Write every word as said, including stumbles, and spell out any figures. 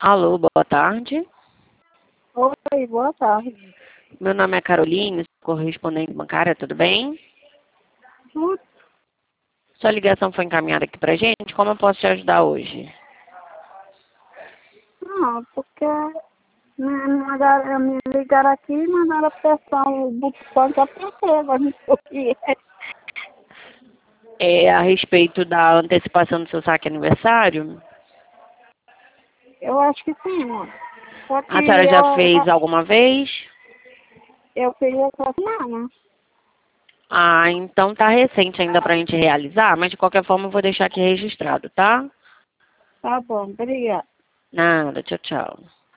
Alô, boa tarde. Oi, boa tarde. Meu nome é Caroline, sou correspondente bancária, tudo bem? Tudo? Sua ligação foi encaminhada aqui pra gente, como eu posso te ajudar hoje? Não, porque me, mandaram, me ligaram aqui e mandaram apertar o botão que apertei, agora não sei o que é. É a respeito da antecipação do seu saque aniversário? Eu acho que sim, mano. Só que A senhora já eu, fez alguma vez? eu fiz essa semana. Ah, então tá recente ainda pra gente realizar, mas de qualquer forma eu vou deixar aqui registrado, tá? Tá bom, obrigada. Nada, tchau, tchau.